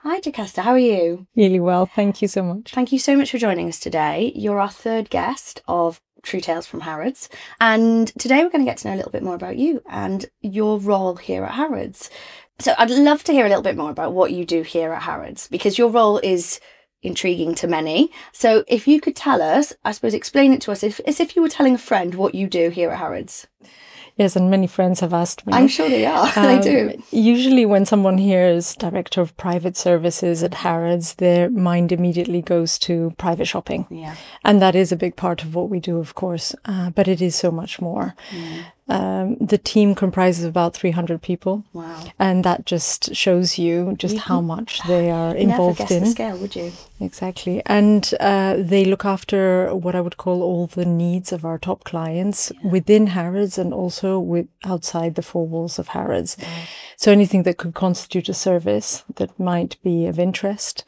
Hi, Jocasta. How are you? Really well. Thank you so much. Thank you so much for joining us today. You're our third guest of True Tales from Harrods. And today we're going to get to know a little bit more about you and your role here at Harrods. So I'd love to hear a little bit more about what you do here at Harrods, because your role is intriguing to many. So if you could tell us, I suppose, explain it to us as if you were telling a friend what you do here at Harrods. Yes, and many friends have asked me. I'm sure they are. They do. Usually when someone hears Director of Private Services at Harrods, their mind immediately goes to private shopping. Yeah. And that is a big part of what we do, of course, but it is so much more. The team comprises about 300 people. Wow. And that just shows you just how much they are involved never guess in. the scale, would you? Exactly. And they look after what I would call all the needs of our top clients within Harrods and also outside the four walls of Harrods. Right. So anything that could constitute a service that might be of interest.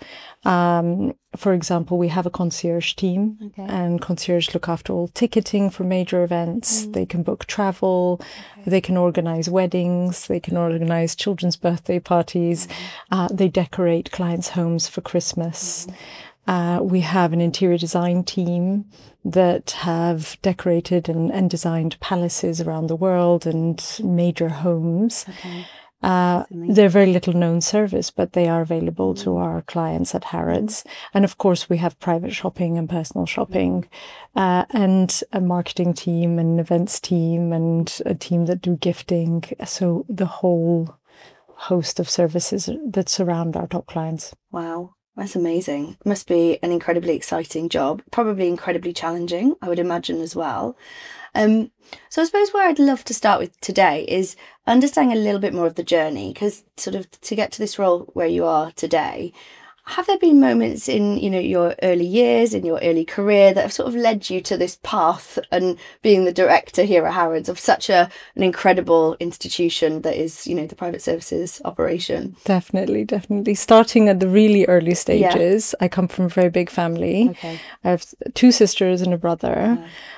For example, we have a concierge team, and concierge look after all ticketing for major events. They can book travel, they can organize weddings, they can organize children's birthday parties, they decorate clients' homes for Christmas. We have an interior design team that have decorated and designed palaces around the world and major homes. They're a very little known service, but they are available to our clients at Harrods. And of course, we have private shopping and personal shopping, and a marketing team, and an events team, and a team that do gifting. So the whole host of services that surround our top clients. Wow. That's amazing. Must be an incredibly exciting job, probably incredibly challenging, I would imagine as well. So I suppose where I'd love to start with today is understanding a little bit more of the journey, because sort of to get to this role where you are today, have there been moments in, your early years, in your early career, that have sort of led you to this path and being the director here at Harrods of such an incredible institution that is, the private services operation? Definitely. Starting at the really early stages, I come from a very big family. Okay. I have 2 sisters and a brother.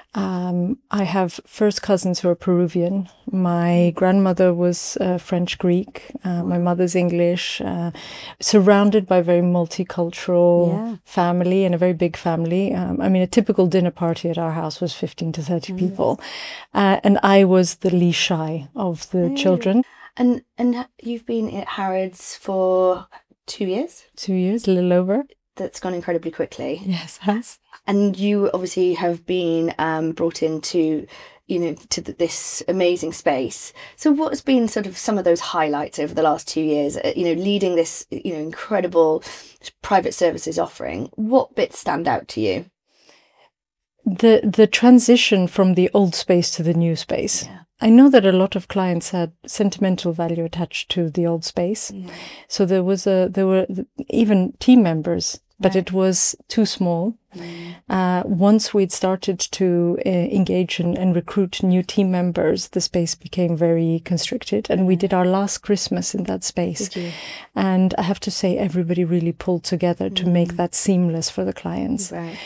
I have first cousins who are Peruvian. My grandmother was French-Greek. My mother's English. Surrounded by a very multicultural family and a very big family. A typical dinner party at our house was 15 to 30 people. And I was the least shy of the children. And you've been at Harrods for 2 years? 2 years, a little over. That's gone incredibly quickly. Yes, it has. And you obviously have been brought into, this amazing space. So what has been sort of some of those highlights over the last 2 years, leading this, incredible private services offering? What bits stand out to you? The transition from the old space to the new space. Yeah. I know that a lot of clients had sentimental value attached to the old space. Yeah. So there were even team members, but it was too small. Once we'd started to engage and recruit new team members, the space became very constricted, and we did our last Christmas in that space. And I have to say, everybody really pulled together to make that seamless for the clients. Right.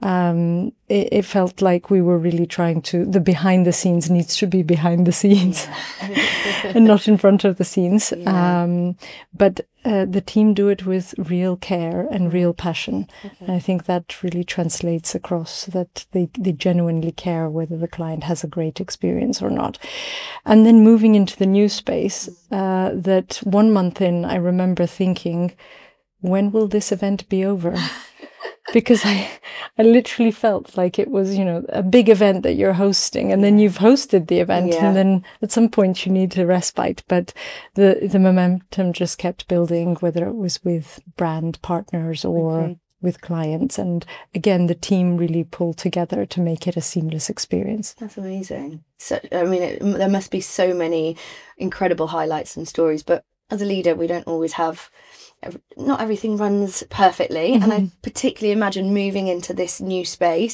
It felt like we were really trying to, the behind the scenes needs to be behind the scenes and not in front of the scenes. But the team do it with real care and real passion. And I think that really translates across, that they genuinely care whether the client has a great experience or not. And then moving into the new space, that 1 month in, I remember thinking, when will this event be over? Because I literally felt like it was, a big event that you're hosting, and then you've hosted the event, and then at some point you need a respite. But the momentum just kept building, whether it was with brand partners or with clients. And again, the team really pulled together to make it a seamless experience. That's amazing. So, there must be so many incredible highlights and stories, but as a leader, we don't always have, not everything runs perfectly. And I particularly imagine moving into this new space,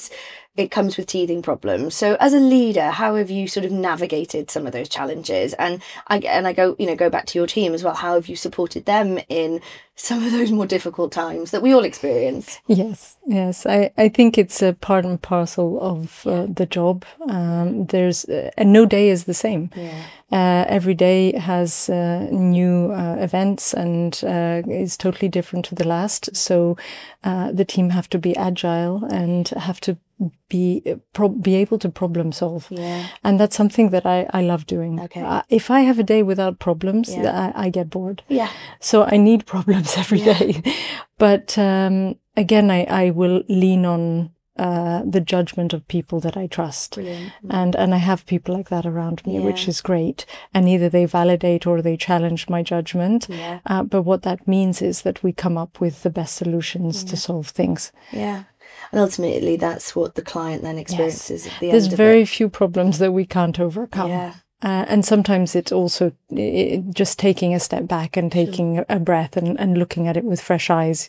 it comes with teething problems. So as a leader, how have you sort of navigated some of those challenges? And I go back to your team as well. How have you supported them in some of those more difficult times that we all experience? Yes. I think it's a part and parcel of the job. There's and no day is the same. Every day has new events and is totally different to the last. So the team have to be agile and have to be able to problem solve. And that's something that I love doing. If I have a day without problems, I get bored. So I need problems every day. But again, I will lean on the judgment of people that I trust. And I have people like that around me, which is great. And either they validate or they challenge my judgment. But what that means is that we come up with the best solutions to solve things. And ultimately, that's what the client then experiences at the end. There's very few problems that we can't overcome. And sometimes it's also just taking a step back and taking a breath and looking at it with fresh eyes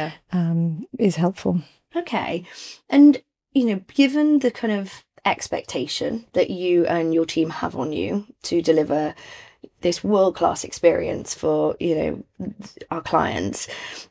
is helpful. Okay. And, given the kind of expectation that you and your team have on you to deliver this world-class experience for, our clients,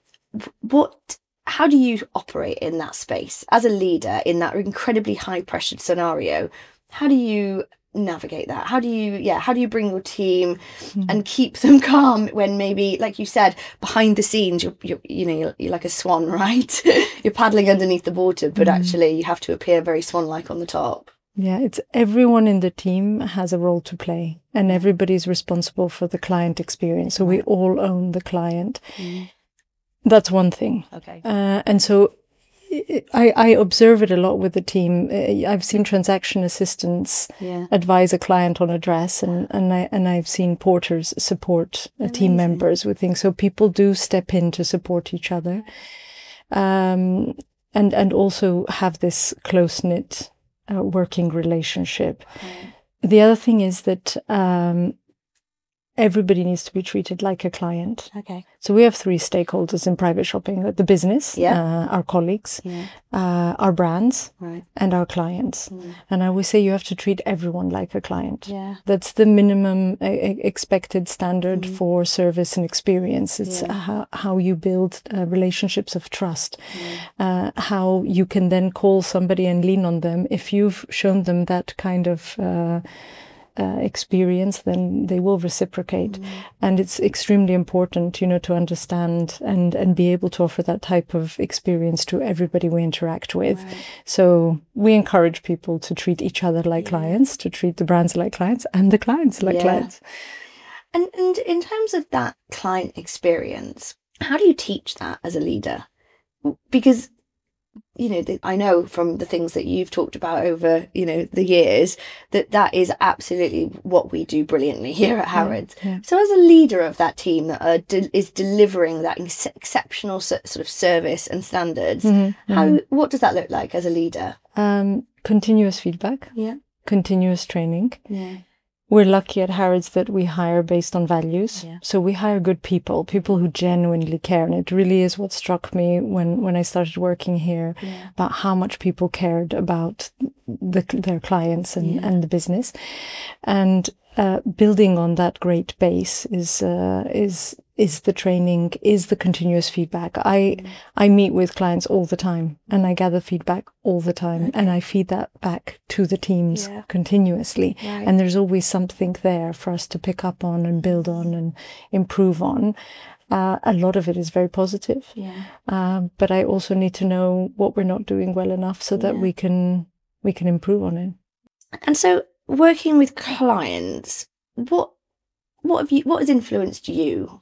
how do you operate in that space as a leader in that incredibly high-pressured scenario? How do you navigate that? How do you bring your team and keep them calm when maybe, like you said, behind the scenes you're like a swan, right? You're paddling underneath the water, but actually you have to appear very swan-like on the top. It's everyone in the team has a role to play, and everybody's responsible for the client experience. So we all own the client. That's one thing. And so I observe it a lot with the team. I've seen transaction assistants advise a client on a dress, and I've seen porters support team members with things. So people do step in to support each other, and also have this close-knit working relationship. The other thing is that everybody needs to be treated like a client. So we have 3 stakeholders in private shopping: the business, our colleagues, our brands, and our clients. And I always say you have to treat everyone like a client. That's the minimum expected standard for service and experience. It's how you build relationships of trust, how you can then call somebody and lean on them. If you've shown them that kind of experience, then they will reciprocate. And it's extremely important, to understand and be able to offer that type of experience to everybody we interact with. So we encourage people to treat each other like clients, to treat the brands like clients, and the clients like clients. And in terms of that client experience, how do you teach that as a leader? Because I know from the things that you've talked about over, the years, that is absolutely what we do brilliantly here at Harrods. So as a leader of that team that is delivering that exceptional sort of service and standards, what does that look like as a leader? Continuous feedback. Continuous training. We're lucky at Harrods that we hire based on values. So we hire good people who genuinely care. And it really is what struck me when I started working here, about how much people cared about their clients and the business. And building on that great base is the training, is the continuous feedback. I meet with clients all the time, and I gather feedback all the time, and I feed that back to the teams continuously. And there's always something there for us to pick up on and build on and improve on. A lot of it is very positive, but I also need to know what we're not doing well enough so that we can improve on it. And so, working with clients, what has influenced you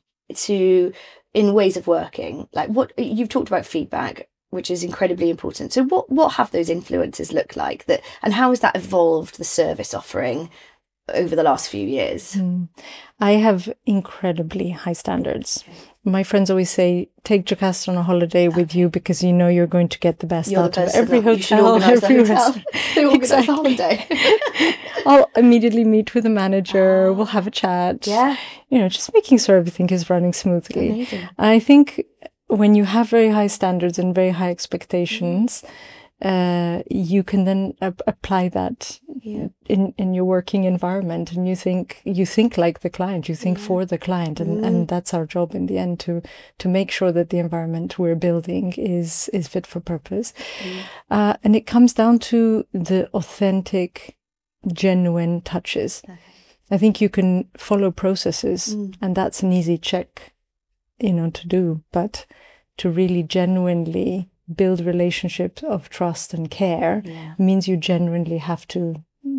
in ways of working? Like, what you've talked about feedback, which is incredibly important. So what have those influences looked like, and how has that evolved the service offering over the last few years? I have incredibly high standards. My friends always say, take Jocasta on a holiday with you, because you're going to get the best out of every hotel, every restaurant. They organise the holiday. I'll immediately meet with the manager. We'll have a chat. Just making sure everything is running smoothly. Amazing. I think when you have very high standards and very high expectations, you can then apply that in your working environment, and you think like the client, you think for the client, and that's our job in the end, to make sure that the environment we're building is fit for purpose. And it comes down to the authentic, genuine touches. I think you can follow processes, and that's an easy check, to do, but to really genuinely build relationships of trust and care means you genuinely have to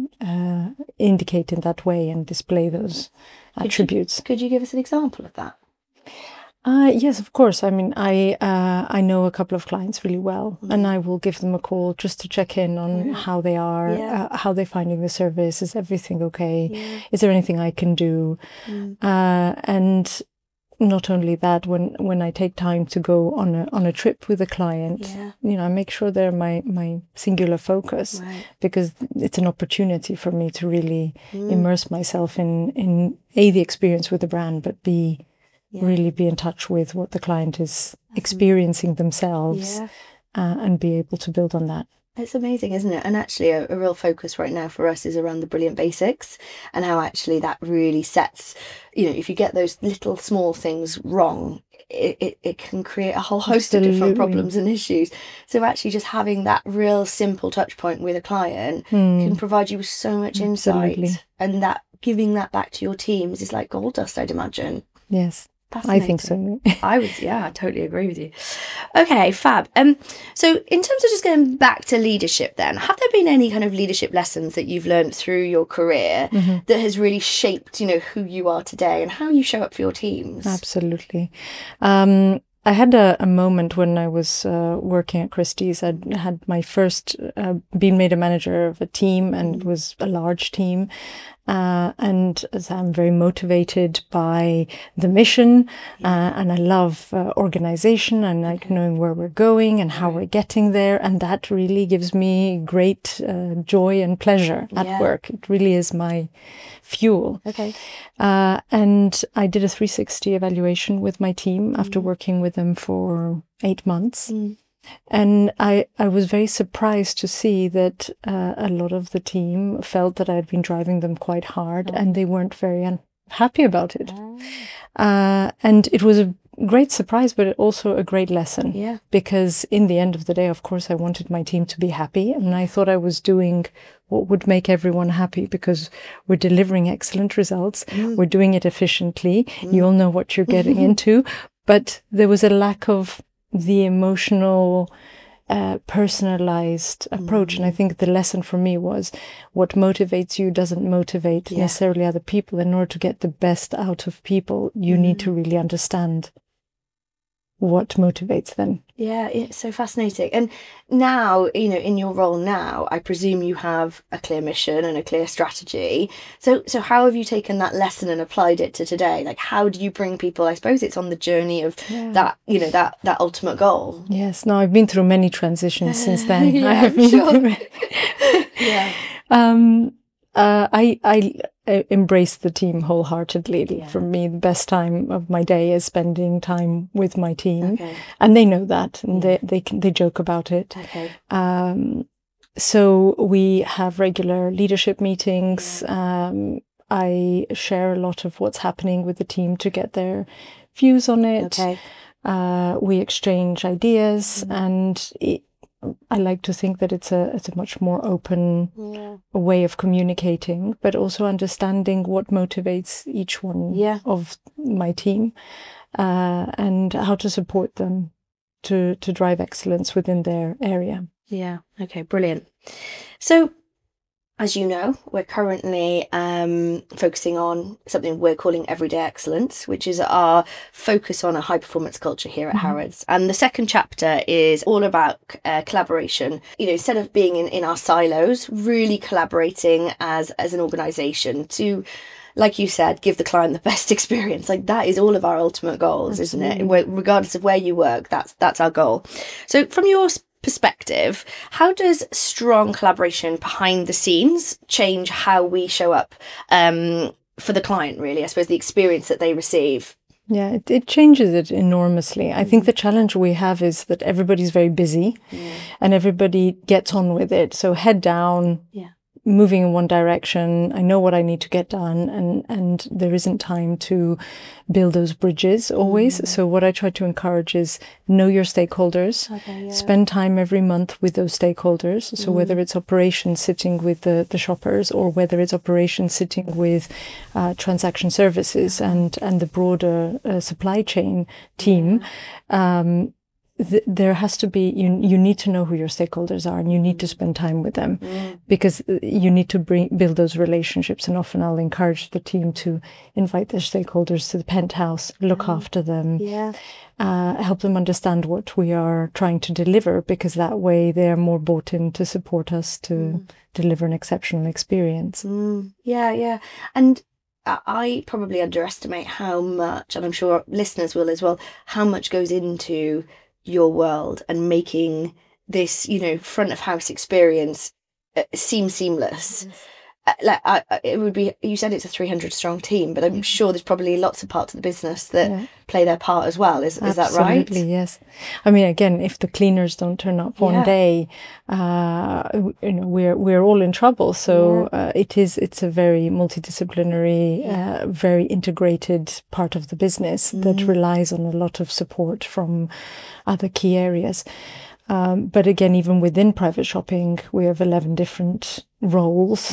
indicate in that way and display those attributes. Could you give us an example of that? Yes, of course. I mean, I know a couple of clients really well, and I will give them a call just to check in on how they are, how they're finding the service. Is everything okay? Is there anything I can do? And not only that, when I take time to go on a trip with a client, I make sure they're my singular focus, because it's an opportunity for me to really immerse myself in the experience with the brand, but really be in touch with what the client is experiencing themselves, and be able to build on that. It's amazing, isn't it? And actually a real focus right now for us is around the brilliant basics, and how actually that really sets, if you get those little small things wrong, it can create a whole host of different problems and issues. So actually just having that real simple touch point with a client can provide you with so much insight, and that giving that back to your teams is like gold dust, I'd imagine. Yes. I think so. I totally agree with you. Okay, fab. So in terms of just going back to leadership then, have there been any kind of leadership lessons that you've learned through your career that has really shaped, who you are today and how you show up for your teams? Absolutely. I had a moment when I was working at Christie's. I had my first been made a manager of a team, and it was a large team. And as I'm very motivated by the mission, and I love organization, and like knowing where we're going and how we're getting there. And that really gives me great joy and pleasure at work. It really is my fuel. Okay. And I did a 360 evaluation with my team after working with them for 8 months. And I was very surprised to see that a lot of the team felt that I had been driving them quite hard, and they weren't very happy about it. And it was a great surprise, but also a great lesson. Because in the end of the day, of course, I wanted my team to be happy, and I thought I was doing what would make everyone happy, because we're delivering excellent results. We're doing it efficiently. You all know what you're getting into. But there was a lack of the emotional, personalized approach. And I think the lesson for me was, what motivates you doesn't motivate necessarily other people. In order to get the best out of people, you need to really understand what motivates them. Yeah, it's so fascinating. And now, in your role now, I presume you have a clear mission and a clear strategy. So how have you taken that lesson and applied it to today? Like, how do you bring people, I suppose it's on the journey of that, that ultimate goal? Yes. No, I've been through many transitions since then. I have been sure. I embrace the team wholeheartedly. For me, the best time of my day is spending time with my team, and they know that, and they joke about it. So we have regular leadership meetings. I share a lot of what's happening with the team to get their views on it. We exchange ideas, and I like to think that it's a much more open way of communicating, but also understanding what motivates each one of my team, and how to support them to drive excellence within their area. Yeah. Okay. Brilliant. So, as you know, we're currently focusing on something we're calling Everyday Excellence, which is our focus on a high-performance culture here at Harrods. And the second chapter is all about collaboration. Instead of being in our silos, really collaborating as an organisation to, like you said, give the client the best experience. Like, that is all of our ultimate goals, isn't it? Regardless of where you work, that's our goal. So from your perspective, how does strong collaboration behind the scenes change how we show up for the client, really? I suppose the experience that they receive. Yeah, it changes it enormously. I think the challenge we have is that everybody's very busy and everybody gets on with it. So head down, moving in one direction. I know what I need to get done, and there isn't time to build those bridges always. So what I try to encourage is know your stakeholders, spend time every month with those stakeholders. So whether it's operations sitting with the shoppers, or whether it's operations sitting with transaction services and the broader supply chain team, there has to be, you need to know who your stakeholders are, and you need to spend time with them because you need to build those relationships. And often I'll encourage the team to invite their stakeholders to the penthouse, look after them, help them understand what we are trying to deliver, because that way they are more bought in to support us to deliver an exceptional experience. Yeah. And I probably underestimate how much, and I'm sure listeners will as well, how much goes into your world and making this, front of house experience seem seamless. It would be, you said it's a 300 strong team, but I'm sure there's probably lots of parts of the business that play their part as well. Is that right? Absolutely, yes. I mean, again, if the cleaners don't turn up one day, we're all in trouble. So it's a very multidisciplinary, very integrated part of the business that relies on a lot of support from other key areas. But again, even within private shopping, we have 11 different roles,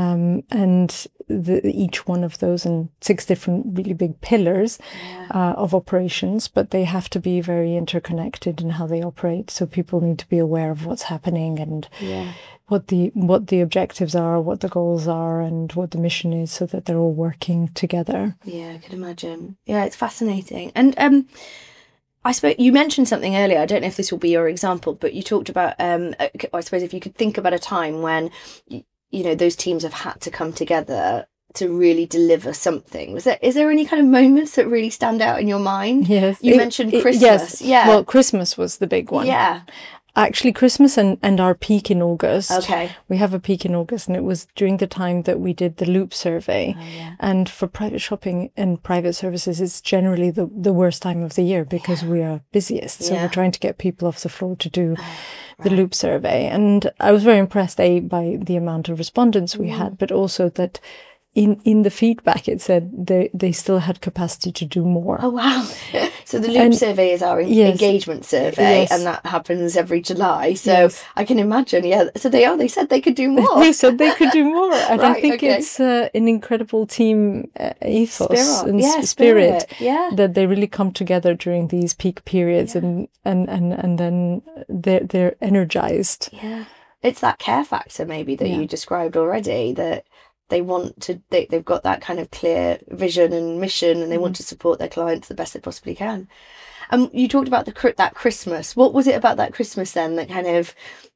and each one of those and 6 different really big pillars of operations, but they have to be very interconnected in how they operate. So people need to be aware of what's happening and what the objectives are, what the goals are, and what the mission is, so that they're all working together. Yeah, I could imagine. Yeah, it's fascinating. And I suppose you mentioned something earlier. I don't know if this will be your example, but you talked about, I suppose if you could think about a time when, those teams have had to come together to really deliver something. Is there any kind of moments that really stand out in your mind? Yes. You mentioned Christmas. Yes. Yeah. Well, Christmas was the big one. Yeah. Actually, Christmas and our peak in August. Okay. We have a peak in August, and it was during the time that we did the Loop survey. And for private shopping and private services, it's generally the worst time of the year because we are busiest. So we're trying to get people off the floor to do the Loop survey. And I was very impressed, by the amount of respondents we had, but also that in the feedback, it said they still had capacity to do more. Oh, wow. So the Loop survey is our engagement survey, and that happens every July. So I can imagine, So they said they could do more. They said they could do more. And I think it's an incredible team ethos and spirit that they really come together during these peak periods and then they're energized. Yeah. It's that care factor maybe that you described already, that they want to, they've got that kind of clear vision and mission, and they want to support their clients the best they possibly can. You talked about that Christmas. What was it about that Christmas then that kind of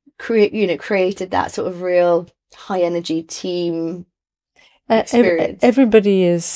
created that sort of real high energy team experience? Everybody is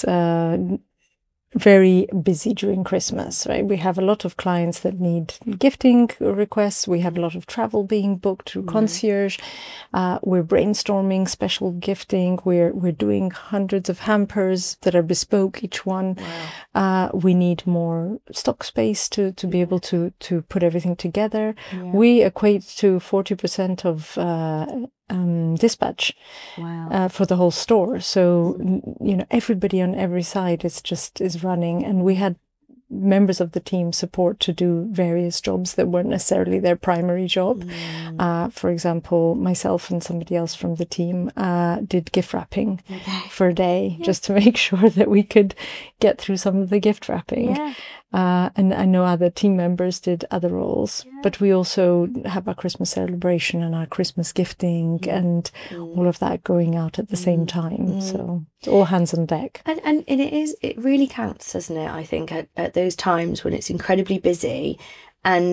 very busy during Christmas, right? We have a lot of clients that need gifting requests. We have a lot of travel being booked through concierge. We're brainstorming special gifting. We're doing hundreds of hampers that are bespoke, each one. Wow. We need more stock space to be able to put everything together. Yeah. We equate to 40% of dispatch for the whole store. So everybody on every side is running, and we had members of the team support to do various jobs that weren't necessarily their primary job. For example, myself and somebody else from the team did gift wrapping for a day just to make sure that we could get through some of the gift wrapping. And I know other team members did other roles, but we also have our Christmas celebration and our Christmas gifting and all of that going out at the same time. So it's all hands on deck. And it really counts, doesn't it? I think at those times when it's incredibly busy, and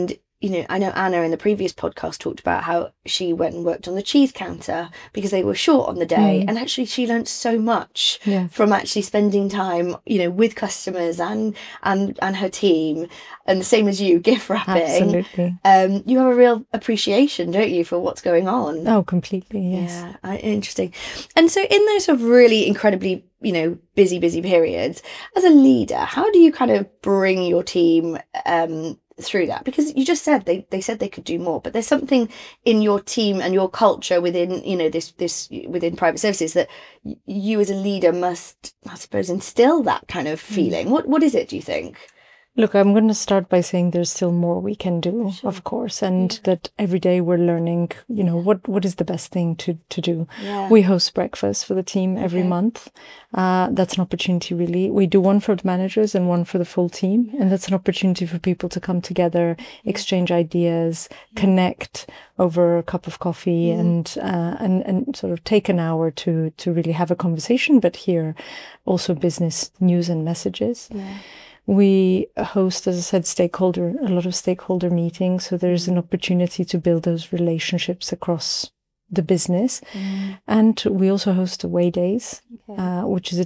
I know Anna in the previous podcast talked about how she went and worked on the cheese counter because they were short on the day. And actually she learned so much from actually spending time, with customers and her team. And the same as you, gift wrapping. Absolutely. You have a real appreciation, don't you, for what's going on? Oh, completely, yes. Yeah, interesting. And so in those sort of really incredibly, busy periods, as a leader, how do you kind of bring your team through that? Because you just said they said they could do more, but there's something in your team and your culture within this within private services that you as a leader must, I suppose, instill that kind of feeling. What is it, do you think? Look, I'm going to start by saying there's still more we can do, of course, and that every day we're learning, what is the best thing to do. Yeah. We host breakfast for the team every month. That's an opportunity, really. We do one for the managers and one for the full team, and that's an opportunity for people to come together, exchange ideas, connect over a cup of coffee, and sort of take an hour to really have a conversation, but hear also business news and messages. Yeah. We host, as I said, a lot of stakeholder meetings. So there's an opportunity to build those relationships across the business. And we also host away days, which is a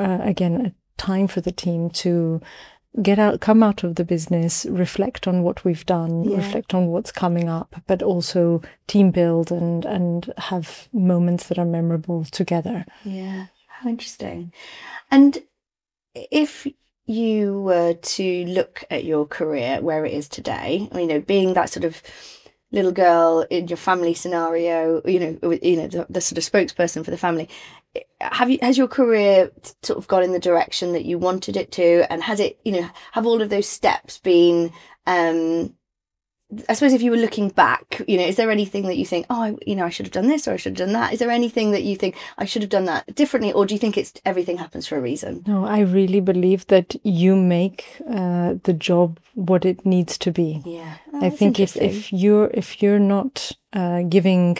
time for the team to come out of the business, reflect on what we've done, reflect on what's coming up, but also team build and have moments that are memorable together. Yeah, how interesting. And if you were to look at your career where it is today, being that sort of little girl in your family scenario, the sort of spokesperson for the family, has your career sort of gone in the direction that you wanted it to? And has it, have all of those steps been, I suppose if you were looking back, is there anything that you think, I should have done this or I should have done that? Is there anything that you think I should have done that differently? Or do you think everything happens for a reason? No, I really believe that you make the job what it needs to be. Yeah. I think if you're not giving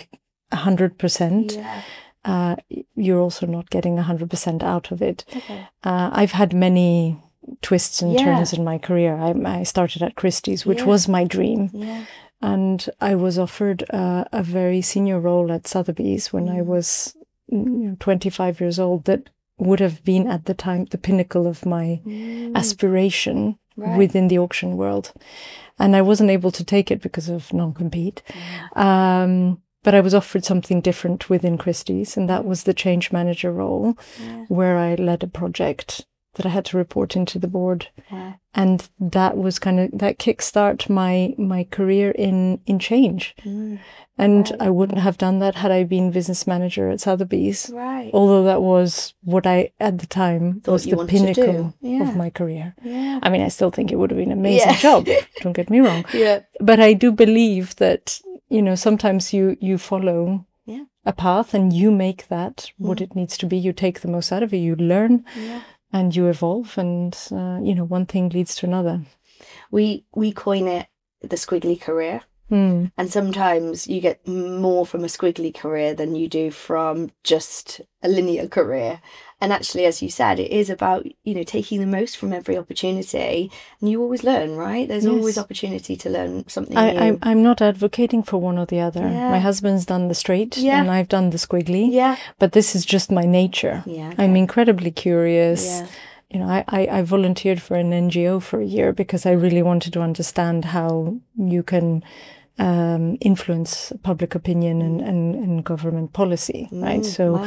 100%, you're also not getting 100% out of it. Okay. I've had many twists and turns in my career. I started at Christie's, which was my dream. Yeah. And I was offered a very senior role at Sotheby's when I was 25 years old. That would have been at the time the pinnacle of my aspiration within the auction world. And I wasn't able to take it because of non-compete. But I was offered something different within Christie's, and that was the change manager role, where I led a project that I had to report into the board. Yeah. And that was that kickstart my career in change. And I wouldn't have done that had I been business manager at Sotheby's. Right. Although that was what I, at the time, was the pinnacle of my career. Yeah. I mean, I still think it would have been an amazing job. Don't get me wrong. Yeah. But I do believe that, sometimes you follow a path and you make that what it needs to be. You take the most out of it. You learn. Yeah. And you evolve, and one thing leads to another. We coin it the squiggly career, and sometimes you get more from a squiggly career than you do from just a linear career. And actually, as you said, it is about taking the most from every opportunity, and you always learn, right? There's always opportunity to learn something new. I'm not advocating for one or the other. Yeah. My husband's done the straight, and I've done the squiggly. Yeah. But this is just my nature. Yeah. Okay. I'm incredibly curious. Yeah. I volunteered for an NGO for a year because I really wanted to understand how you can influence public opinion and government policy, right? So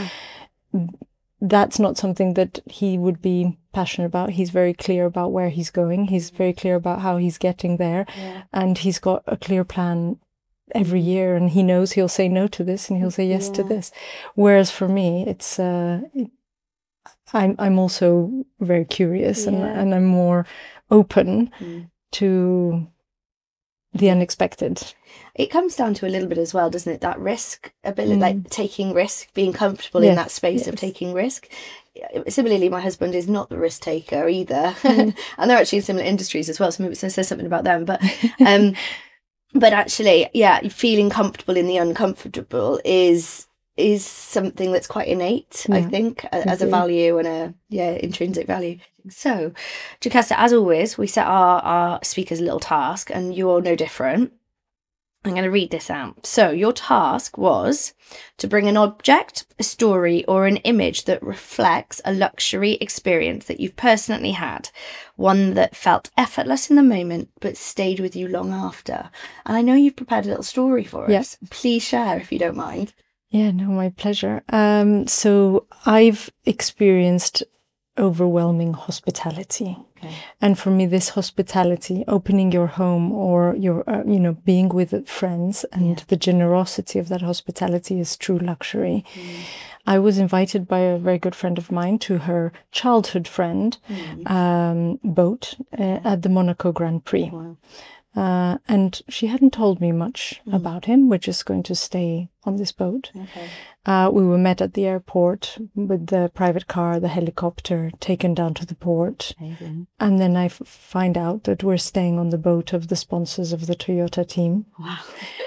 that's not something that he would be passionate about. He's very clear about where he's going. He's very clear about how he's getting there. Yeah. And he's got a clear plan every year, and he knows he'll say no to this and he'll say yes to this. Whereas for me, it's I'm also very curious and I'm more open to the unexpected. It comes down to a little bit as well, doesn't it? That risk ability, like taking risk, being comfortable in that space of taking risk. Similarly, my husband is not the risk taker either, and they're actually in similar industries as well. So maybe it says something about them. But but actually, feeling comfortable in the uncomfortable is something that's quite innate, I think, as a value and intrinsic value. So, Jocasta, as always, we set our speakers a little task, and you're no different. I'm going to read this out. So your task was to bring an object, a story, or an image that reflects a luxury experience that you've personally had, one that felt effortless in the moment but stayed with you long after. And I know you've prepared a little story for us. Please share if you don't mind. Yeah, no, my pleasure. So I've experienced overwhelming hospitality. Okay. And for me, this hospitality, opening your home or your, being with friends and the generosity of that hospitality is true luxury. I was invited by a very good friend of mine to her childhood friend boat at the Monaco Grand Prix. Wow. And she hadn't told me much about him. We're just going to stay on this boat. Okay. We were met at the airport with the private car, the helicopter, taken down to the port. Amazing. And then I find out that we're staying on the boat of the sponsors of the Toyota team. Wow.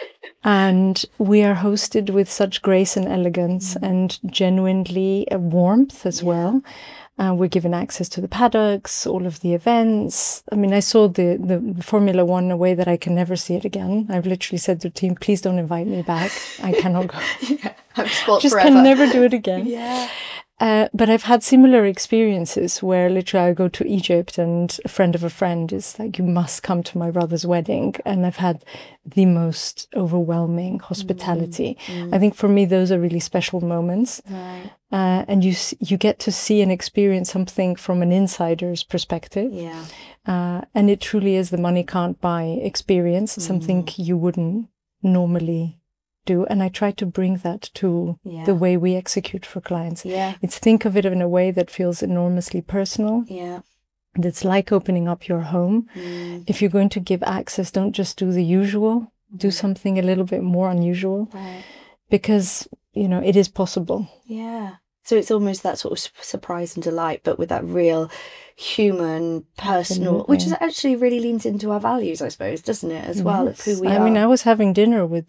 And we are hosted with such grace and elegance and genuinely warmth as well. We're given access to the paddocks, all of the events. I mean, I saw the Formula One in a way that I can never see it again. I've literally said to the team, please don't invite me back. I cannot go. I'm spoiled Just forever. can never do it again. Yeah. But I've had similar experiences where literally I go to Egypt and a friend of a friend is like, you must come to my brother's wedding. And I've had the most overwhelming hospitality. I think for me, those are really special moments. Right. And you get to see and experience something from an insider's perspective. Yeah. And it truly is the money can't buy experience, something you wouldn't normally do. And I try to bring that to the way we execute for clients. Yeah. It's think of it in a way that feels enormously personal. Yeah. That's like opening up your home. If you're going to give access, don't just do the usual. Do something a little bit more unusual. Right. Because, it is possible. Yeah. So it's almost that sort of surprise and delight, but with that real human, personal, which is actually really leans into our values, I suppose, doesn't it, as well, of who we are. I mean, I was having dinner with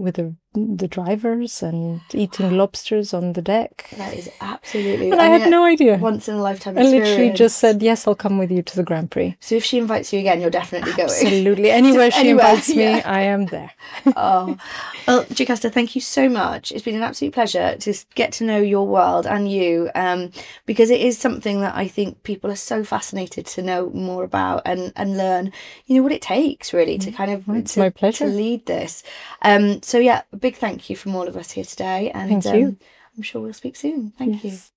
the drivers and eating lobsters on the deck. That is absolutely... And I had no idea. Once in a lifetime I experience. literally just said, yes, I'll come with you to the Grand Prix. So if she invites you again, you're definitely going. Absolutely. Anywhere she invites me, I am there. Oh, well, Jocasta, thank you so much. It's been an absolute pleasure to get to know your world and you, because it is something that I think people are so fascinated to know more about and learn, what it takes really to kind of it's my pleasure to lead this. So yeah, a big thank you from all of us here today, and thank you. I'm sure we'll speak soon. Thank you.